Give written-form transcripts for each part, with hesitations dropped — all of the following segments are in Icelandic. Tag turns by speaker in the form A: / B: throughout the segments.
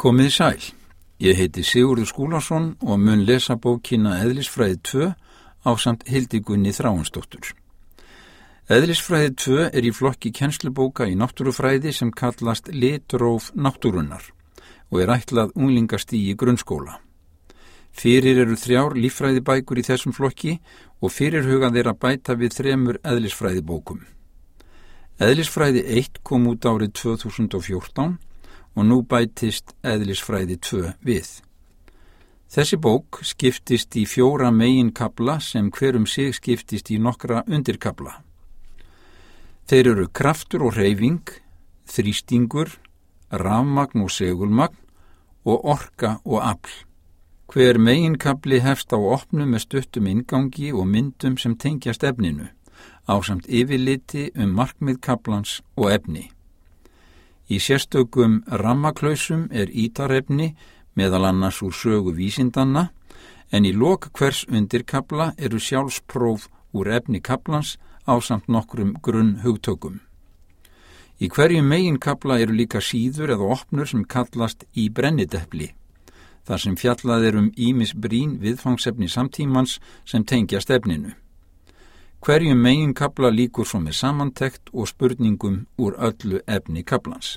A: Komið sæl, ég heiti Sigurður Skúlason og mun lesa bókina Eðlisfræði 2 ásamt Hildigunni Þráinsdóttur. Eðlisfræði 2 í flokki kennslubóka í náttúrufræði sem kallast Litróf náttúrunnar og ætlað unglingastigi grunnskóla. Fyrir eru 3 líffræðibækur í þessum flokki og fyrirhugað að bæta við 3 eðlisfræðibókum. Eðlisfræði 1 kom út árið 2014 og nú bætist Eðlisfræði 2 við. Þessi bók skiptist í 4 meginkafla sem sig skiptist í nokkra undirkafla. Þeir eru kraftur og hreyfing, þrýstingur, rafmagn og segulmagn og orka og afl. Hver meginkafli hefst á opnu með stuttum inngangi og myndum sem tengjast efninu, ásamt yfirliti markmið kaflans og efni. Í sérstökum rammaklausum ítarefni meðal annars úr sögu vísindanna, en í lok hvers undirkafla eru sjálfspróf úr efni kaflans ásamt nokkrum grunnhugtökum. Í hverjum meginkafla eru líka síður eða opnur sem kallast í brennidepli, þar sem fjallað ýmis brýn viðfangsefni samtímans sem tengjast efninu. Hverjum meginkafla lýkur svo með samantekt og spurningum úr öllu efni kaflans.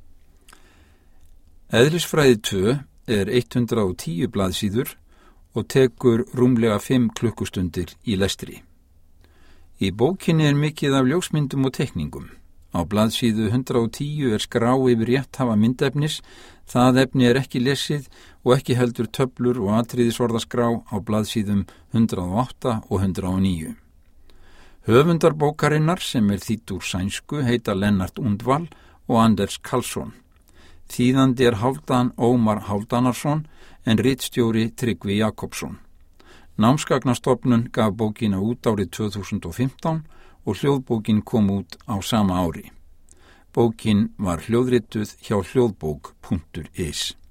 A: Eðlisfræði 2 110 blaðsíður og tekur rúmlega 5 klukkustundir í lestri. Í bókinni mikið af ljósmyndum og teikningum. Á blaðsíðu 110 skrá yfir rétthafa myndefnis, það efni ekki lesið og ekki heldur töflur og atriðisorðaskrá á blaðsíðum 108 og 109. Höfundar bókarinnar sem þýdd úr sænsku heita Lennart Undvall og Anders Karlsson. Þýðandi Hálfdan Ómar Hálfdanarsson en ritstjóri Tryggvi Jakobsson. Námsgagnastofnun gaf bókina út árið 2015 og hljóðbókin kom út á sama ári. Bókin var hljóðrituð hjá hljóðbók.is.